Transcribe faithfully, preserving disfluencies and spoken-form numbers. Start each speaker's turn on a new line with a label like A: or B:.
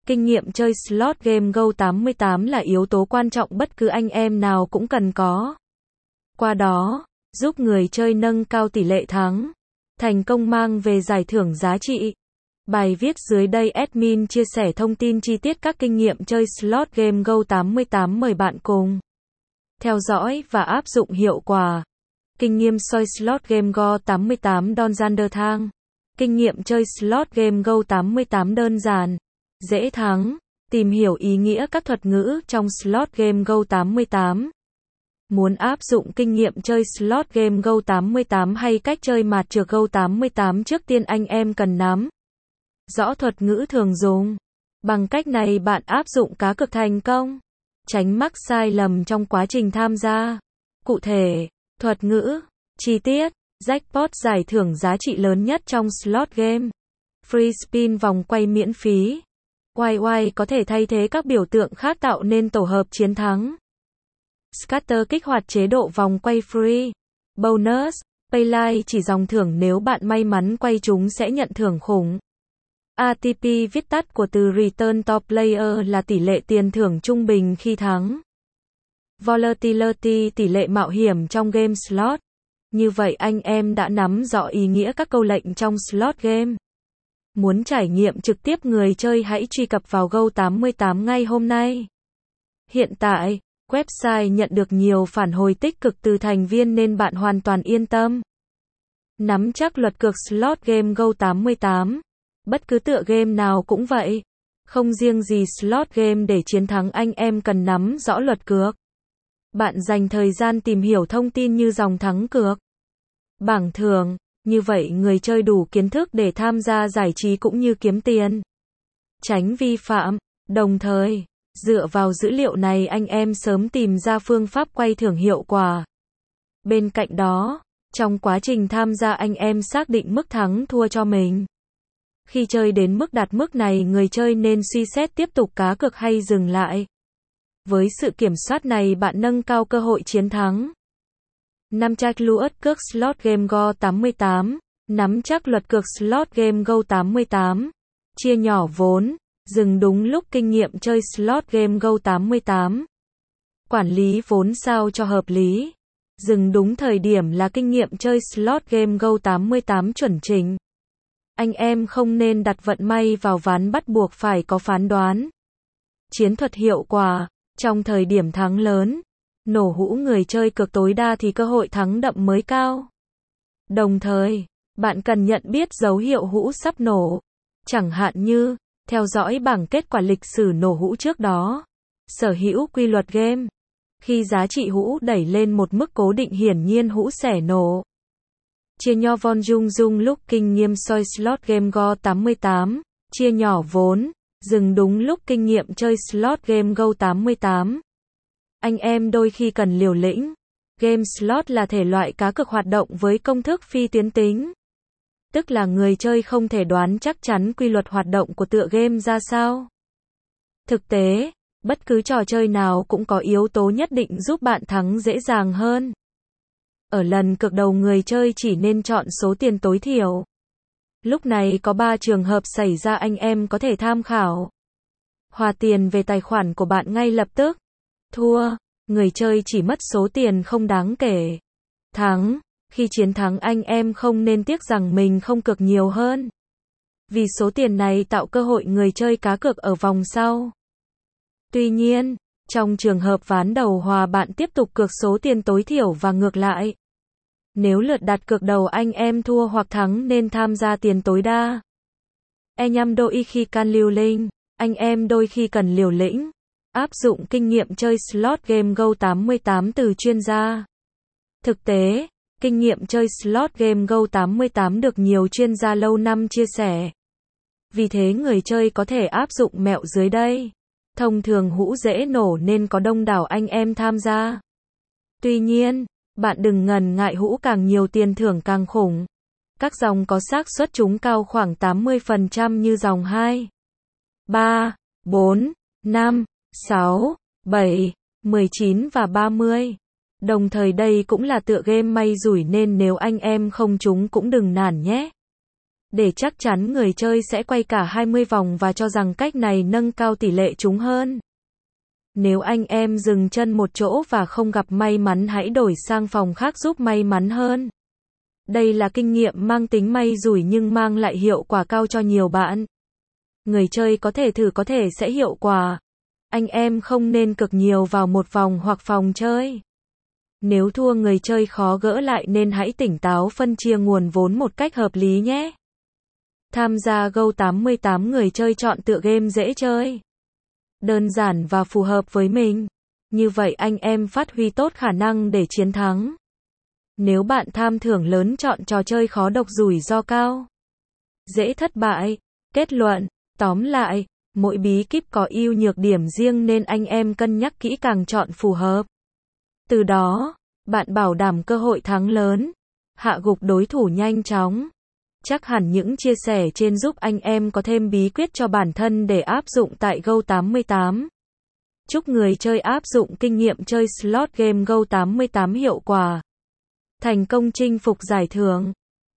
A: Kinh nghiệm chơi slot game Go tám mươi tám là yếu tố quan trọng bất cứ anh em nào cũng cần có. Qua đó, giúp người chơi nâng cao tỷ lệ thắng, thành công mang về giải thưởng giá trị. Bài viết dưới đây admin chia sẻ thông tin chi tiết các kinh nghiệm chơi slot game Go tám mươi tám, mời bạn cùng theo dõi và áp dụng hiệu quả. Kinh nghiệm chơi slot game Go tám mươi tám đơn giản đơn thang. Kinh nghiệm chơi slot game Go tám mươi tám đơn giản, dễ thắng. Tìm hiểu ý nghĩa các thuật ngữ trong slot game Go tám mươi tám. Muốn áp dụng kinh nghiệm chơi slot game Go tám mươi tám hay cách chơi mặt trược Go tám mươi tám, trước tiên anh em cần nắm rõ thuật ngữ thường dùng. Bằng cách này bạn áp dụng cá cược thành công, tránh mắc sai lầm trong quá trình tham gia. Cụ thể, thuật ngữ, chi tiết, jackpot giải thưởng giá trị lớn nhất trong slot game. Free spin vòng quay miễn phí. Y Y có thể thay thế các biểu tượng khác tạo nên tổ hợp chiến thắng. Scatter kích hoạt chế độ vòng quay free. Bonus, payline chỉ dòng thưởng nếu bạn may mắn quay chúng sẽ nhận thưởng khủng. a tê pê viết tắt của từ Return to Player là tỷ lệ tiền thưởng trung bình khi thắng. Volatility, tỷ lệ mạo hiểm trong game slot. Như vậy anh em đã nắm rõ ý nghĩa các câu lệnh trong slot game. Muốn trải nghiệm trực tiếp người chơi hãy truy cập vào Go tám mươi tám ngay hôm nay. Hiện tại, website nhận được nhiều phản hồi tích cực từ thành viên nên bạn hoàn toàn yên tâm. Nắm chắc luật cược slot game Go tám mươi tám. Bất cứ tựa game nào cũng vậy. Không riêng gì slot game, để chiến thắng anh em cần nắm rõ luật cược. Bạn dành thời gian tìm hiểu thông tin như dòng thắng cược, bảng thưởng, như vậy người chơi đủ kiến thức để tham gia giải trí cũng như kiếm tiền. Tránh vi phạm, đồng thời, dựa vào dữ liệu này anh em sớm tìm ra phương pháp quay thưởng hiệu quả. Bên cạnh đó, trong quá trình tham gia anh em xác định mức thắng thua cho mình. Khi chơi đến mức đạt mức này, người chơi nên suy xét tiếp tục cá cược hay dừng lại. Với sự kiểm soát này bạn nâng cao cơ hội chiến thắng. Nắm chắc luật cược slot game Go tám mươi tám. Nắm chắc luật cược slot game Go tám mươi tám. Chia nhỏ vốn, dừng đúng lúc. Kinh nghiệm chơi slot game Go tám mươi tám. Quản lý vốn sao cho hợp lý. Dừng đúng thời điểm là kinh nghiệm chơi slot game Go tám mươi tám chuẩn chỉnh. Anh em không nên đặt vận may vào ván, bắt buộc phải có phán đoán. Chiến thuật hiệu quả. Trong thời điểm thắng lớn, nổ hũ người chơi cược tối đa thì cơ hội thắng đậm mới cao. Đồng thời, bạn cần nhận biết dấu hiệu hũ sắp nổ. Chẳng hạn như, theo dõi bảng kết quả lịch sử nổ hũ trước đó. Sở hữu quy luật game. Khi giá trị hũ đẩy lên một mức cố định hiển nhiên hũ sẽ nổ. Chia nhỏ vốn dung dung lúc kinh nghiệm soi slot game Go tám mươi tám. Chia nhỏ vốn. Dừng đúng lúc kinh nghiệm chơi slot game Go tám mươi tám. Anh em đôi khi cần liều lĩnh. Game slot là thể loại cá cược hoạt động với công thức phi tuyến tính. Tức là người chơi không thể đoán chắc chắn quy luật hoạt động của tựa game ra sao. Thực tế, bất cứ trò chơi nào cũng có yếu tố nhất định giúp bạn thắng dễ dàng hơn. Ở lần cược đầu người chơi chỉ nên chọn số tiền tối thiểu. Lúc này có ba trường hợp xảy ra anh em có thể tham khảo. Hòa tiền về tài khoản của bạn ngay lập tức. Thua, người chơi chỉ mất số tiền không đáng kể. Thắng, khi chiến thắng anh em không nên tiếc rằng mình không cược nhiều hơn. Vì số tiền này tạo cơ hội người chơi cá cược ở vòng sau. Tuy nhiên, trong trường hợp ván đầu hòa bạn tiếp tục cược số tiền tối thiểu và ngược lại. Nếu lượt đặt cược đầu anh em thua hoặc thắng nên tham gia tiền tối đa. E nhăm đôi khi can liều lĩnh, anh em đôi khi cần liều lĩnh. Áp dụng kinh nghiệm chơi slot game Go tám mươi tám từ chuyên gia. Thực tế, kinh nghiệm chơi slot game Go tám mươi tám được nhiều chuyên gia lâu năm chia sẻ. Vì thế người chơi có thể áp dụng mẹo dưới đây. Thông thường hũ dễ nổ nên có đông đảo anh em tham gia. Tuy nhiên, bạn đừng ngần ngại, hũ càng nhiều tiền thưởng càng khủng. Các dòng có xác suất trúng cao khoảng tám mươi phần trăm như dòng hai, ba, bốn, năm, sáu, bảy, mười chín và ba mươi. Đồng thời đây cũng là tựa game may rủi nên nếu anh em không trúng cũng đừng nản nhé. Để chắc chắn người chơi sẽ quay cả hai mươi vòng và cho rằng cách này nâng cao tỷ lệ trúng hơn. Nếu anh em dừng chân một chỗ và không gặp may mắn, hãy đổi sang phòng khác giúp may mắn hơn. Đây là kinh nghiệm mang tính may rủi nhưng mang lại hiệu quả cao cho nhiều bạn. Người chơi có thể thử có thể sẽ hiệu quả. Anh em không nên cược nhiều vào một vòng hoặc phòng chơi. Nếu thua người chơi khó gỡ lại nên hãy tỉnh táo phân chia nguồn vốn một cách hợp lý nhé. Tham gia Go tám mươi tám, người chơi chọn tựa game dễ chơi, đơn giản và phù hợp với mình. Như vậy anh em phát huy tốt khả năng để chiến thắng. Nếu bạn tham thưởng lớn, chọn trò chơi khó độc rủi ro cao, dễ thất bại. Kết luận, tóm lại, mỗi bí kíp có ưu nhược điểm riêng nên anh em cân nhắc kỹ càng chọn phù hợp. Từ đó, bạn bảo đảm cơ hội thắng lớn, hạ gục đối thủ nhanh chóng. Chắc hẳn những chia sẻ trên giúp anh em có thêm bí quyết cho bản thân để áp dụng tại Go tám mươi tám. Chúc người chơi áp dụng kinh nghiệm chơi slot game Go tám mươi tám hiệu quả, thành công chinh phục giải thưởng.